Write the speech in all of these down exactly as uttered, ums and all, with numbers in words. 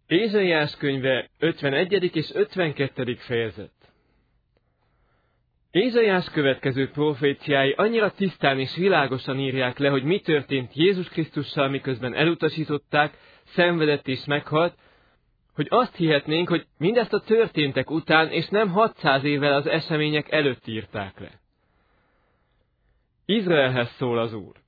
Ézsaiás könyve ötvenegyedik és ötvenkettedik fejezet. Ézsaiás következő proféciái annyira tisztán és világosan írják le, hogy mi történt Jézus Krisztussal, miközben elutasították, szenvedett és meghalt, hogy azt hihetnénk, hogy mindezt a történtek után, és nem hatszáz évvel az események előtt írták le. Izraelhez szól az Úr.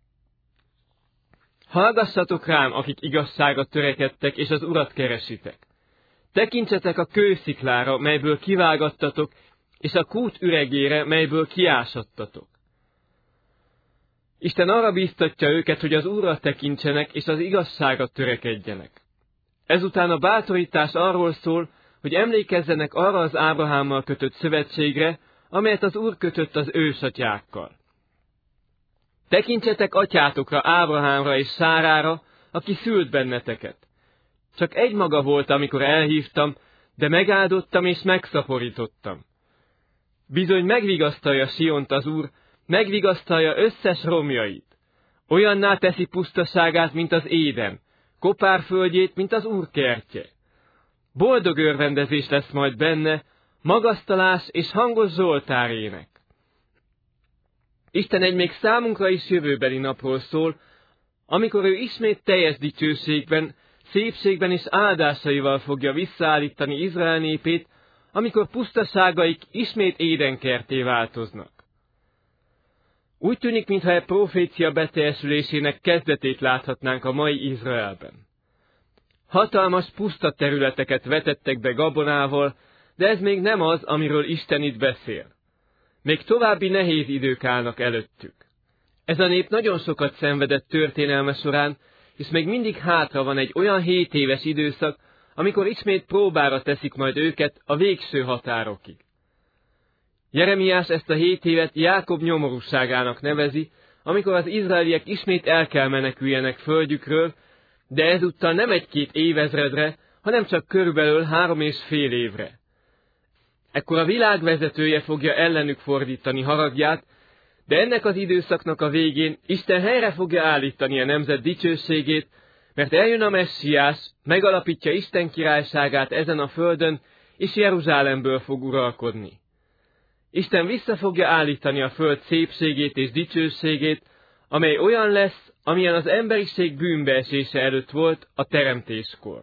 Hallgassatok rám, akik igazságra törekedtek, és az Urat keresitek. Tekintsetek a kősziklára, melyből kivágattatok, és a kút üregére, melyből kiásattatok. Isten arra bíztatja őket, hogy az Úrra tekintsenek, és az igazságra törekedjenek. Ezután a bátorítás arról szól, hogy emlékezzenek arra az Ábrahámmal kötött szövetségre, amelyet az Úr kötött az ősatyákkal. Tekintsetek atyátokra, Ábrahámra és Sárára, aki szült benneteket. Csak egy maga volt, amikor elhívtam, de megáldottam és megszaporítottam. Bizony megvigasztalja Siont az Úr, megvigasztalja összes romjait. Olyanná teszi pusztaságát, mint az Éden, kopárföldjét, mint az Úr kertje. Boldog örvendezés lesz majd benne, magasztalás és hangos zsoltárének. Isten egy még számunkra is jövőbeli napról szól, amikor ő ismét teljes dicsőségben, szépségben és áldásaival fogja visszaállítani Izrael népét, amikor pusztaságaik ismét édenkertté változnak. Úgy tűnik, mintha e profécia beteljesülésének kezdetét láthatnánk a mai Izraelben. Hatalmas puszta területeket vetettek be gabonával, de ez még nem az, amiről Isten itt beszél. Még további nehéz idők állnak előttük. Ez a nép nagyon sokat szenvedett történelme során, és még mindig hátra van egy olyan hét éves időszak, amikor ismét próbára teszik majd őket a végső határokig. Jeremiás ezt a hét évet Jákob nyomorúságának nevezi, amikor az izraeliek ismét el kell meneküljenek földjükről, de ezúttal nem egy-két évezredre, hanem csak körülbelül három és fél évre. Ekkor a világ vezetője fogja ellenük fordítani haragját, de ennek az időszaknak a végén Isten helyre fogja állítani a nemzet dicsőségét, mert eljön a Messiás, megalapítja Isten királyságát ezen a földön, és Jeruzsálemből fog uralkodni. Isten vissza fogja állítani a föld szépségét és dicsőségét, amely olyan lesz, amilyen az emberiség bűnbeesése előtt volt a teremtéskor.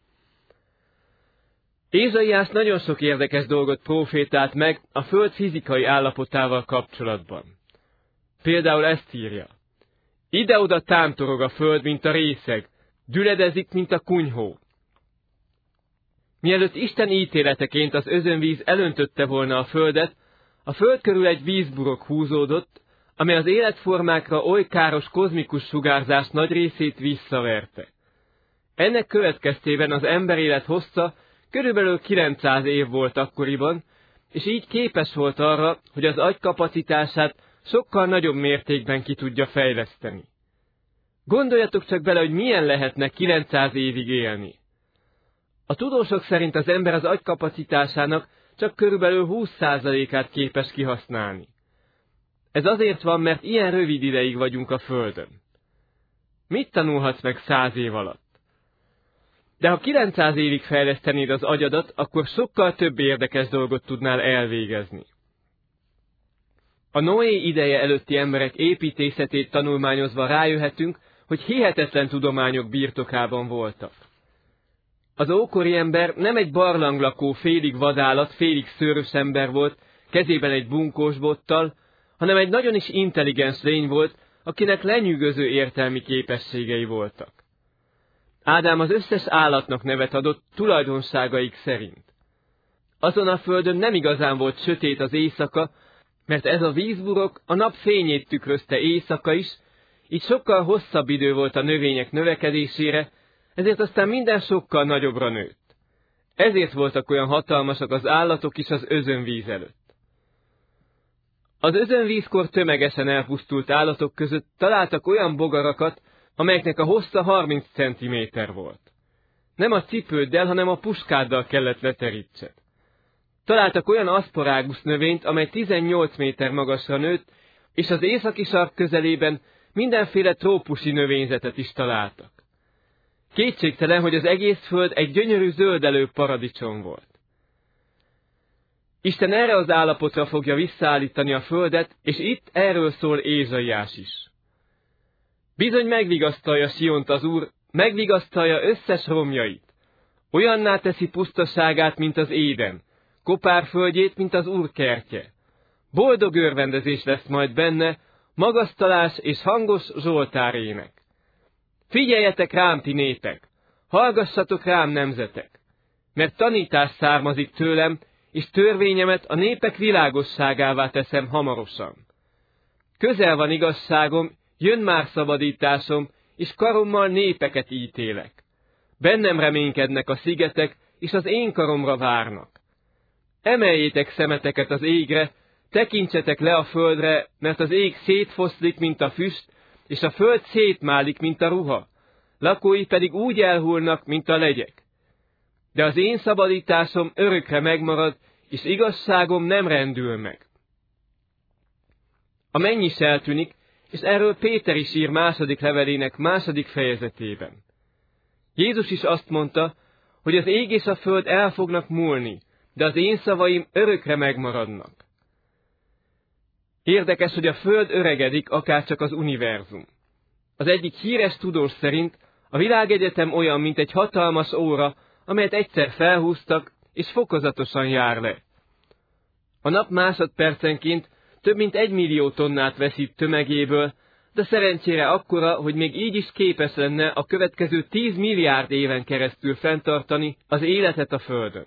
Ézsaiás nagyon sok érdekes dolgot profétált meg a föld fizikai állapotával kapcsolatban. Például ezt írja: ide-oda tántorog a föld, mint a részeg, gyüledezik, mint a kunyhó. Mielőtt Isten ítéleteként az özönvíz elöntötte volna a földet, a föld körül egy vízburok húzódott, amely az életformákra oly káros kozmikus sugárzás nagy részét visszaverte. Ennek következtében az emberélet hossza körülbelül kilencszáz év volt akkoriban, és így képes volt arra, hogy az agy kapacitását sokkal nagyobb mértékben ki tudja fejleszteni. Gondoljatok csak bele, hogy milyen lehetne kilencszáz évig élni. A tudósok szerint az ember az agy kapacitásának csak körülbelül húsz százalékát képes kihasználni. Ez azért van, mert ilyen rövid ideig vagyunk a Földön. Mit tanulhatsz meg száz év alatt? De ha kilencszáz évig fejlesztenéd az agyadat, akkor sokkal több érdekes dolgot tudnál elvégezni. A Noé ideje előtti emberek építészetét tanulmányozva rájöhetünk, hogy hihetetlen tudományok birtokában voltak. Az ókori ember nem egy barlanglakó félig vadállat, félig szőrös ember volt, kezében egy bunkós bottal, hanem egy nagyon is intelligens lény volt, akinek lenyűgöző értelmi képességei voltak. Ádám az összes állatnak nevet adott tulajdonságaik szerint. Azon a földön nem igazán volt sötét az éjszaka, mert ez a vízburok a nap fényét tükrözte éjszaka is, így sokkal hosszabb idő volt a növények növekedésére, ezért aztán minden sokkal nagyobbra nőtt. Ezért voltak olyan hatalmasak az állatok is az özönvíz előtt. Az özönvízkor tömegesen elpusztult állatok között találtak olyan bogarakat, amelyeknek a hossza harminc centiméter volt. Nem a cipőddel, hanem a puskáddal kellett leterítsed. Találtak olyan aszparágusz növényt, amely tizennyolc méter magasra nőtt, és az északi sark közelében mindenféle trópusi növényzetet is találtak. Kétségtelen, hogy az egész föld egy gyönyörű zöldelő paradicsom volt. Isten erre az állapotra fogja visszaállítani a földet, és itt erről szól Ézsaiás is. Bizony megvigasztalja Siont az Úr, megvigasztalja összes romjait. Olyanná teszi pusztaságát, mint az Éden, kopárföldjét, mint az Úr kertje. Boldog örvendezés lesz majd benne, magasztalás és hangos zsoltárének. Figyeljetek rám, ti népek, hallgassatok rám, nemzetek, mert tanítás származik tőlem, és törvényemet a népek világosságává teszem hamarosan. Közel van igazságom, jön már szabadításom, és karommal népeket ítélek. Bennem reménykednek a szigetek, és az én karomra várnak. Emeljétek szemeteket az égre, tekintsetek le a földre, mert az ég szétfoszlik, mint a füst, és a föld szétmálik, mint a ruha, lakói pedig úgy elhullnak, mint a legyek. De az én szabadításom örökre megmarad, és igazságom nem rendül meg. A menny is eltűnik, és erről Péter is ír második levelének második fejezetében. Jézus is azt mondta, hogy az ég és a föld el fognak múlni, de az én szavaim örökre megmaradnak. Érdekes, hogy a föld öregedik, akárcsak az univerzum. Az egyik híres tudós szerint a világegyetem olyan, mint egy hatalmas óra, amelyet egyszer felhúztak, és fokozatosan jár le. A nap másodpercenként több mint egy millió tonnát veszít tömegéből, de szerencsére akkora, hogy még így is képes lenne a következő tíz milliárd éven keresztül fenntartani az életet a Földön.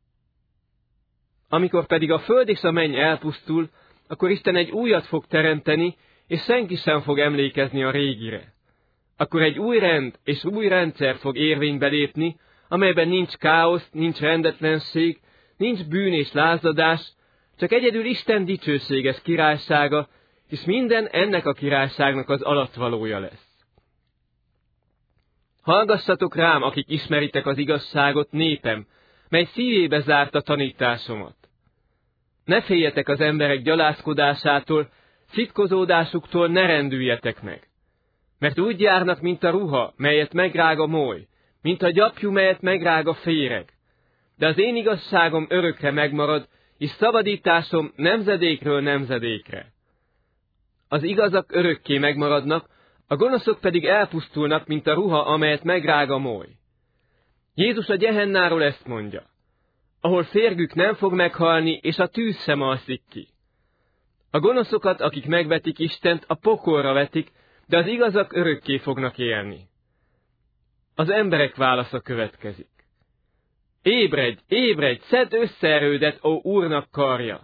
Amikor pedig a föld és a menny elpusztul, akkor Isten egy újat fog teremteni, és senki sem fog emlékezni a régire. Akkor egy új rend és új rendszer fog érvénybe lépni, amelyben nincs káosz, nincs rendetlenség, nincs bűn és lázadás, csak egyedül Isten dicsőséges királysága, és minden ennek a királyságnak az alatvalója lesz. Hallgassatok rám, akik ismeritek az igazságot, népem, mely szívébe zárta tanításomat. Ne féljetek az emberek gyalázkodásától, szitkozódásuktól ne rendüljetek meg. Mert úgy járnak, mint a ruha, melyet megrág a moly, mint a gyapjú, melyet megrág a féreg. De az én igazságom örökre megmarad, és szabadításom nemzedékről nemzedékre. Az igazak örökké megmaradnak, a gonoszok pedig elpusztulnak, mint a ruha, amelyet megrág a moly. Jézus a Gehennáról ezt mondja, ahol férgük nem fog meghalni, és a tűz sem alszik ki. A gonoszokat, akik megvetik Istent, a pokolra vetik, de az igazak örökké fognak élni. Az emberek válasza következik. Ébredj, ébredj, szedd össze erődet, ó Úrnak karja!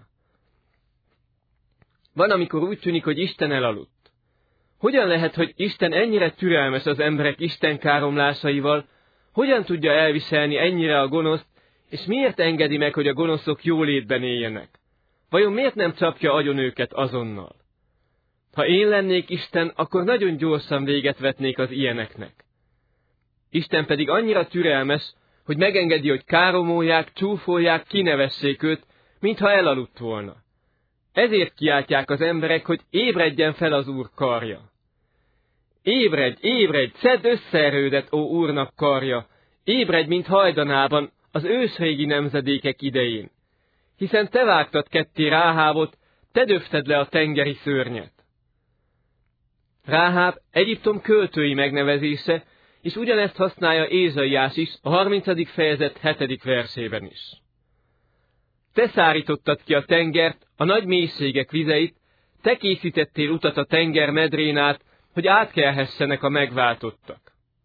Van, amikor úgy tűnik, hogy Isten elaludt. Hogyan lehet, hogy Isten ennyire türelmes az emberek Isten káromlásaival, hogyan tudja elviselni ennyire a gonoszt, és miért engedi meg, hogy a gonoszok jólétben éljenek? Vajon miért nem csapja agyon őket azonnal? Ha én lennék Isten, akkor nagyon gyorsan véget vetnék az ilyeneknek. Isten pedig annyira türelmes, hogy megengedi, hogy káromolják, csúfolják, kinevessék őt, mintha elaludt volna. Ezért kiáltják az emberek, hogy ébredjen fel az Úr karja. Ébredj, ébredj, szedd össze erődet, ó Úrnak karja! Ébredj, mint hajdanában, az ősrégi nemzedékek idején. Hiszen te vágtad ketté Ráhábot, te döfted le a tengeri szörnyet. Ráháb Egyiptom költői megnevezése, és ugyanezt használja Ézsaiás is a harmincadik fejezet hetedik versében is. Te szárítottad ki a tengert, a nagy mélységek vizeit, te készítettél utat a tenger medrén át, hogy átkelhessenek a megváltottak.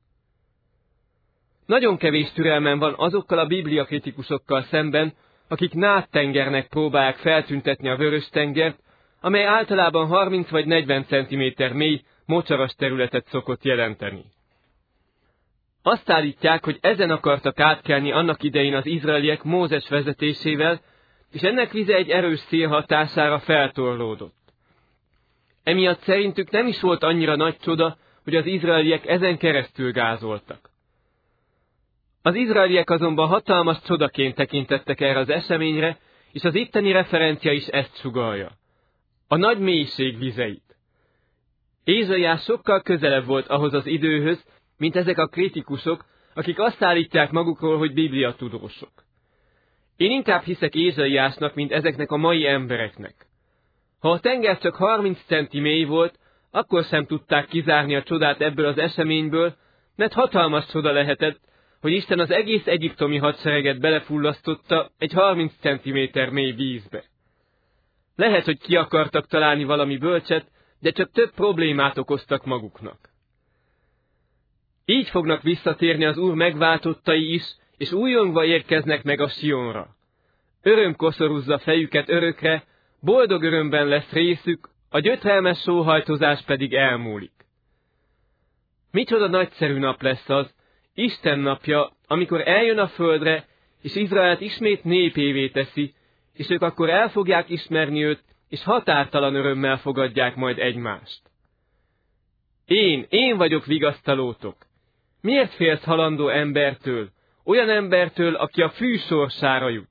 Nagyon kevés türelmem van azokkal a bibliakritikusokkal szemben, akik nádtengernek próbálják feltüntetni a Vörös-tengert, amely általában harminc vagy negyven centiméter mély, mocsaras területet szokott jelenteni. Azt állítják, hogy ezen akartak átkelni annak idején az izraeliek Mózes vezetésével, és ennek vize egy erős szél hatására feltorlódott. Emiatt szerintük nem is volt annyira nagy csoda, hogy az izraeliek ezen keresztül gázoltak. Az izraeliek azonban hatalmas csodaként tekintettek erre az eseményre, és az itteni referencia is ezt sugallja. A nagy mélység vizeit. Ézsaiás sokkal közelebb volt ahhoz az időhöz, mint ezek a kritikusok, akik azt állítják magukról, hogy bibliatudósok. Én inkább hiszek Ézsaiásnak, mint ezeknek a mai embereknek. Ha a tenger csak harminc centi mély volt, akkor sem tudták kizárni a csodát ebből az eseményből, mert hatalmas csoda lehetett, hogy Isten az egész egyiptomi hadsereget belefullasztotta egy harminc centiméter mély vízbe. Lehet, hogy ki akartak találni valami bölcset, de csak több problémát okoztak maguknak. Így fognak visszatérni az Úr megváltottai is, és újongva érkeznek meg a Sionra. Öröm koszorúzza fejüket örökre, boldog örömben lesz részük, a gyötrelmes sóhajtozás pedig elmúlik. Micsoda nagyszerű nap lesz az, Isten napja, amikor eljön a földre, és Izraelt ismét népévé teszi, és ők akkor el fogják ismerni őt, és határtalan örömmel fogadják majd egymást. Én, én vagyok vigasztalótok. Miért félsz halandó embertől, olyan embertől, aki a fű sorsára jut?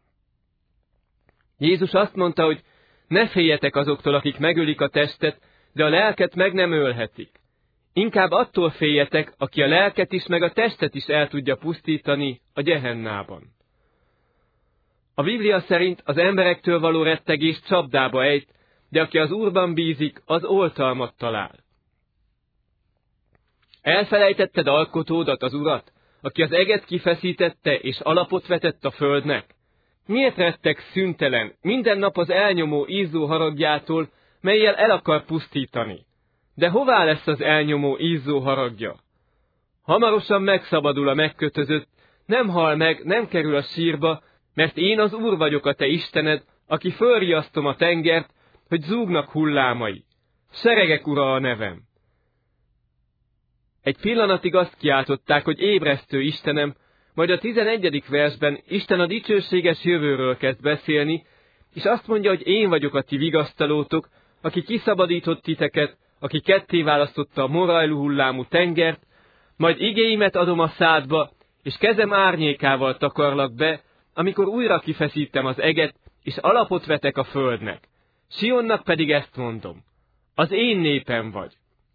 Jézus azt mondta, hogy ne féljetek azoktól, akik megölik a testet, de a lelket meg nem ölhetik. Inkább attól féljetek, aki a lelket is, meg a testet is el tudja pusztítani a gyehennában. A Biblia szerint az emberektől való rettegés csapdába ejt, de aki az Úrban bízik, az oltalmat talál. Elfelejtetted alkotódat, az Urat, aki az eget kifeszítette és alapot vetett a földnek? Miért rettegsz szüntelen, minden nap az elnyomó ízzó haragjától, mellyel el akar pusztítani? De hová lesz az elnyomó ízzó haragja? Hamarosan megszabadul a megkötözött, nem hal meg, nem kerül a sírba, mert én az Úr vagyok a te Istened, aki fölriasztom a tengert, hogy zúgnak hullámai. Seregek ura a nevem. Egy pillanatig azt kiáltották, hogy ébresztő Istenem, majd a tizenegyedik versben Isten a dicsőséges jövőről kezd beszélni, és azt mondja, hogy én vagyok a ti vigasztalótok, aki kiszabadított titeket, aki ketté választotta a morajlú hullámú tengert, majd igéimet adom a szádba, és kezem árnyékával takarlak be, amikor újra kifeszítem az eget, és alapot vetek a földnek. Sionnak pedig ezt mondom, az én népem vagy.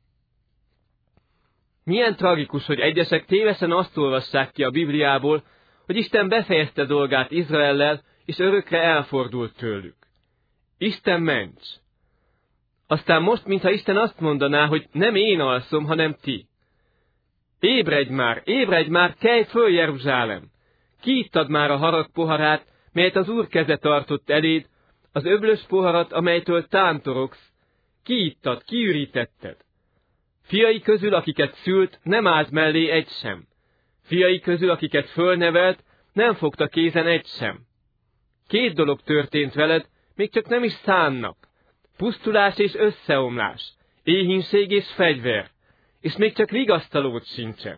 Milyen tragikus, hogy egyesek tévesen azt olvassák ki a Bibliából, hogy Isten befejezte dolgát Izraellel, és örökre elfordult tőlük. Isten ments! Aztán most, mintha Isten azt mondaná, hogy nem én alszom, hanem ti. Ébredj már, ébredj már, kelj föl, Jeruzsálem! Kiittad már a harag poharát, melyet az Úr keze tartott eléd, az öblös poharat, amelytől tántorogsz. Kiittad, kiürítetted. Fiai közül, akiket szült, nem állt mellé egy sem. Fiai közül, akiket fölnevelt, nem fogta kézen egy sem. Két dolog történt veled, még csak nem is szánnak. Pusztulás és összeomlás, éhínség és fegyver, és még csak vigasztalód sincsen.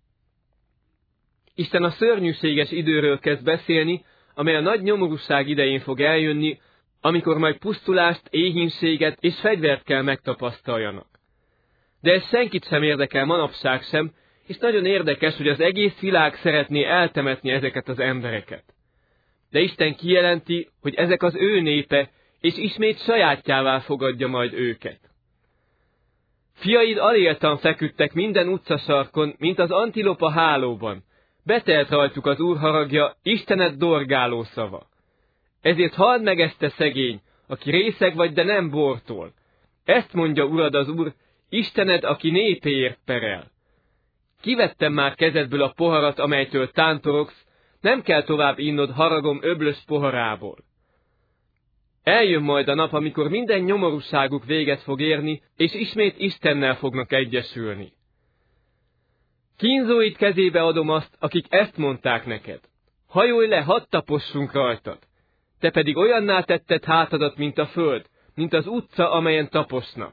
Isten a szörnyűséges időről kezd beszélni, amely a nagy nyomorúság idején fog eljönni, amikor majd pusztulást, éhínséget és fegyvert kell megtapasztaljanak. De ez senkit sem érdekel manapság sem, és nagyon érdekes, hogy az egész világ szeretné eltemetni ezeket az embereket. De Isten kijelenti, hogy ezek az ő népe, és ismét sajátjává fogadja majd őket. Fiaid aléltan feküdtek minden utcasarkon, mint az antilopa hálóban. Betelt rajtuk az Úr haragja, Istened dorgáló szava. Ezért halld meg ezt te szegény, aki részeg vagy, de nem bortól. Ezt mondja Urad az Úr, Istened, aki népéért perel. Kivettem már kezedből a poharat, amelytől tántorogsz, nem kell tovább innod haragom öblös poharából. Eljön majd a nap, amikor minden nyomorúságuk véget fog érni, és ismét Istennel fognak egyesülni. Kínzóid kezébe adom azt, akik ezt mondták neked. Hajolj le, hadd tapossunk rajtad. Te pedig olyanná tetted hátadat, mint a föld, mint az utca, amelyen taposnak.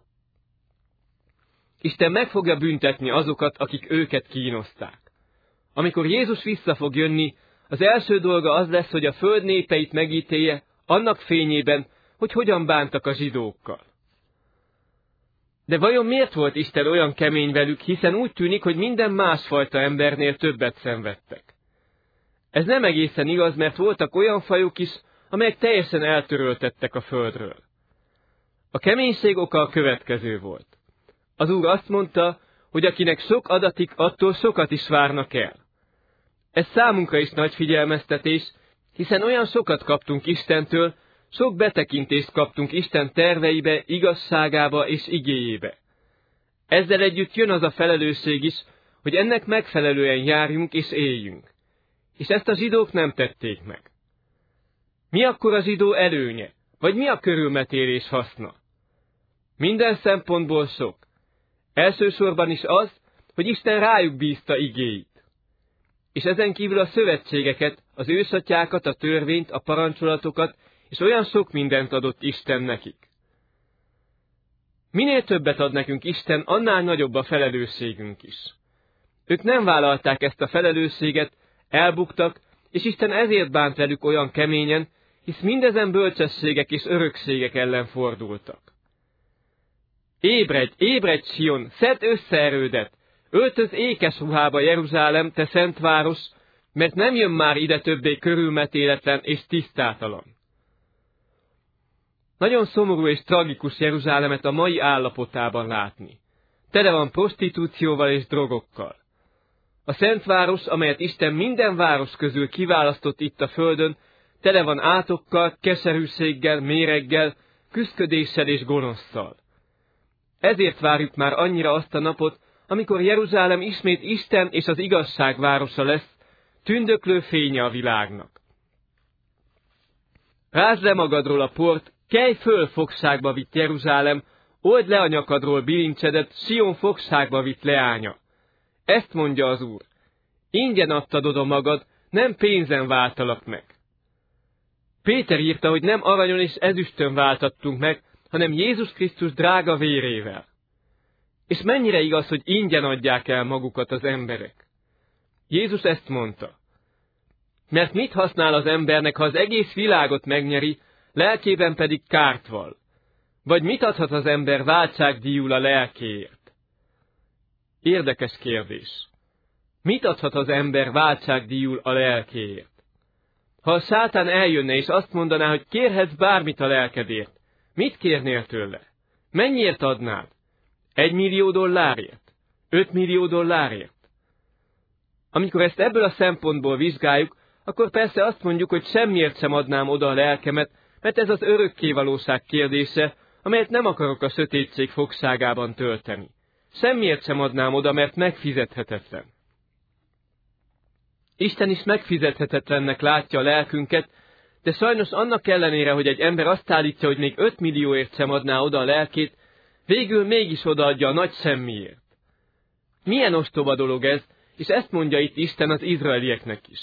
Isten meg fogja büntetni azokat, akik őket kínozták. Amikor Jézus vissza fog jönni, az első dolga az lesz, hogy a föld népeit megítélje, annak fényében, hogy hogyan bántak a zsidókkal. De vajon miért volt Isten olyan kemény velük, hiszen úgy tűnik, hogy minden másfajta embernél többet szenvedtek. Ez nem egészen igaz, mert voltak olyan fajok is, amelyek teljesen eltöröltettek a földről. A keménység oka a következő volt. Az Úr azt mondta, hogy akinek sok adatik, attól sokat is várnak el. Ez számunkra is nagy figyelmeztetés, hiszen olyan sokat kaptunk Istentől, sok betekintést kaptunk Isten terveibe, igazságába és igéjébe. Ezzel együtt jön az a felelősség is, hogy ennek megfelelően járjunk és éljünk. És ezt a zsidók nem tették meg. Mi akkor a zsidó előnye, vagy mi a körülmetélés haszna? Minden szempontból sok. Elsősorban is az, hogy Isten rájuk bízta igéit. És ezen kívül a szövetségeket, az ősatyákat, a törvényt, a parancsolatokat, és olyan sok mindent adott Isten nekik. Minél többet ad nekünk Isten, annál nagyobb a felelősségünk is. Ők nem vállalták ezt a felelősséget, elbuktak, és Isten ezért bánt velük olyan keményen, hisz mindezen bölcsességek és örökségek ellen fordultak. Ébredj, ébredj, Sion, szedd össze erődet! Öltöz ékes ruhába, Jeruzsálem, te szent város, mert nem jön már ide többé körülmetéletlen és tisztátalan. Nagyon szomorú és tragikus Jeruzsálemet a mai állapotában látni. Tele van prostitúcióval és drogokkal. A szent város, amelyet Isten minden város közül kiválasztott itt a földön, tele van átokkal, keserűséggel, méreggel, küszködéssel és gonoszszal. Ezért várjuk már annyira azt a napot, amikor Jeruzsálem ismét Isten és az igazság városa lesz, tündöklő fénye a világnak. Rázd le magadról a port, kelj föl fogságba vitt Jeruzsálem, old le a nyakadról bilincsedet, Sion fogságba vitt leánya. Ezt mondja az Úr. Ingyen adtad oda magad, nem pénzen váltalak meg. Péter írta, hogy nem aranyon és ezüstön váltattunk meg, hanem Jézus Krisztus drága vérével. És mennyire igaz, hogy ingyen adják el magukat az emberek. Jézus ezt mondta. Mert mit használ az embernek, ha az egész világot megnyeri, lelkében pedig kárt val? Vagy mit adhat az ember váltságdíjul a lelkéért? Érdekes kérdés. Mit adhat az ember váltságdíjul a lelkéért? Ha a sátán eljönne és azt mondaná, hogy kérhetsz bármit a lelkedért, mit kérnél tőle? Mennyiért adnád? Egy millió dollárért? Öt millió dollárért? Amikor ezt ebből a szempontból vizsgáljuk, akkor persze azt mondjuk, hogy semmiért sem adnám oda a lelkemet, mert ez az örökkévalóság kérdése, amelyet nem akarok a sötétség fogságában tölteni. Semmiért sem adnám oda, mert megfizethetetlen. Isten is megfizethetetlennek látja a lelkünket, de sajnos annak ellenére, hogy egy ember azt állítja, hogy még öt millióért sem adná oda a lelkét, végül mégis odaadja a nagy semmiért. Milyen ostoba dolog ez, és ezt mondja itt Isten az izraelieknek is.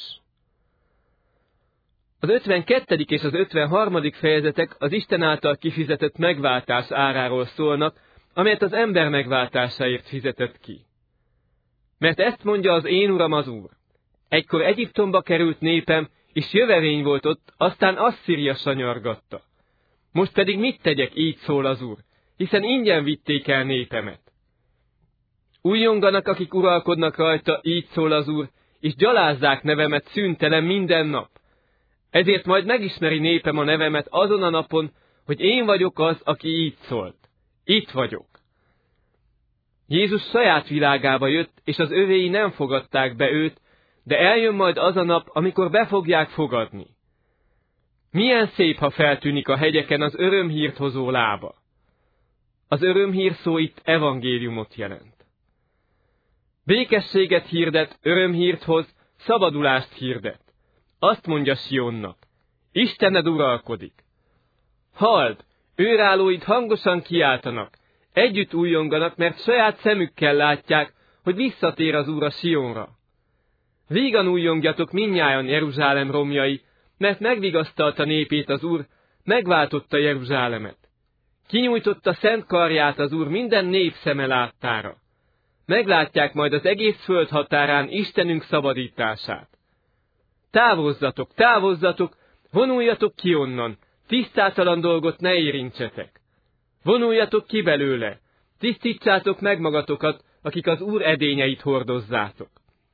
Az ötvenkettedik és az ötvenharmadik fejezetek az Isten által kifizetett megváltás áráról szólnak, amelyet az ember megváltásáért fizetett ki. Mert ezt mondja az én Uram az Úr. Egykor Egyiptomba került népem, és jövevény volt ott, aztán Asszíria sanyargatta. Most pedig mit tegyek, így szól az Úr, hiszen ingyen vitték el népemet. Újjonganak, akik uralkodnak rajta, így szól az Úr, és gyalázzák nevemet szüntelen minden nap. Ezért majd megismeri népem a nevemet azon a napon, hogy én vagyok az, aki így szólt. Itt vagyok. Jézus saját világába jött, és az övéi nem fogadták be őt, de eljön majd az a nap, amikor be fogják fogadni. Milyen szép, ha feltűnik a hegyeken az örömhírt hozó lába. Az örömhír szó itt evangéliumot jelent. Békességet hirdet, örömhírt hoz, szabadulást hirdet. Azt mondja Sionnak, Istened uralkodik. Halld, őrállóid hangosan kiáltanak, együtt újjonganak, mert saját szemükkel látják, hogy visszatér az Úr a Sionra. Vígan újjongjatok mindnyájan Jeruzsálem romjai, mert megvigasztalta népét az Úr, megváltotta Jeruzsálemet. Kinyújtotta szent karját az Úr minden nép szeme láttára. Meglátják majd az egész föld határán Istenünk szabadítását. Távozzatok, távozzatok, vonuljatok ki onnan, tisztátalan dolgot ne érintsetek. Vonuljatok ki belőle, tisztítsátok meg magatokat, akik az Úr edényeit hordozzátok.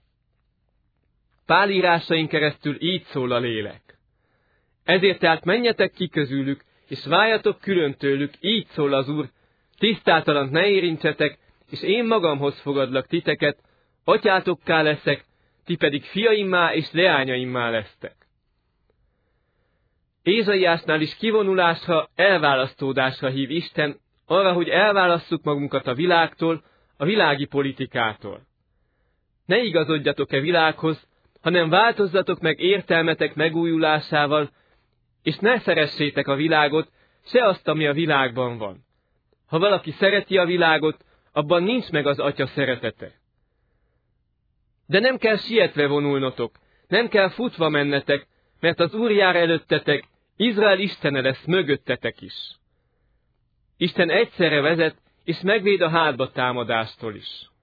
Pál írásain keresztül így szól a lélek. Ezért tehát menjetek ki közülük, és váljatok külön tőlük, így szól az Úr, tisztátalant ne érintsetek, és én magamhoz fogadlak titeket, atyátokká leszek, ti pedig fiaimmá és leányaimmá lesztek. Ézsaiásnál is kivonulásra, elválasztódásra hív Isten, arra, hogy elválasszuk magunkat a világtól, a világi politikától. Ne igazodjatok-e világhoz, hanem változzatok meg értelmetek megújulásával, és ne szeressétek a világot, se azt, ami a világban van. Ha valaki szereti a világot, abban nincs meg az Atya szeretete. De nem kell sietve vonulnotok, nem kell futva mennetek, mert az Úr jár előttetek, Izrael Istene lesz mögöttetek is. Isten egyszerre vezet, és megvéd a hátba támadástól is.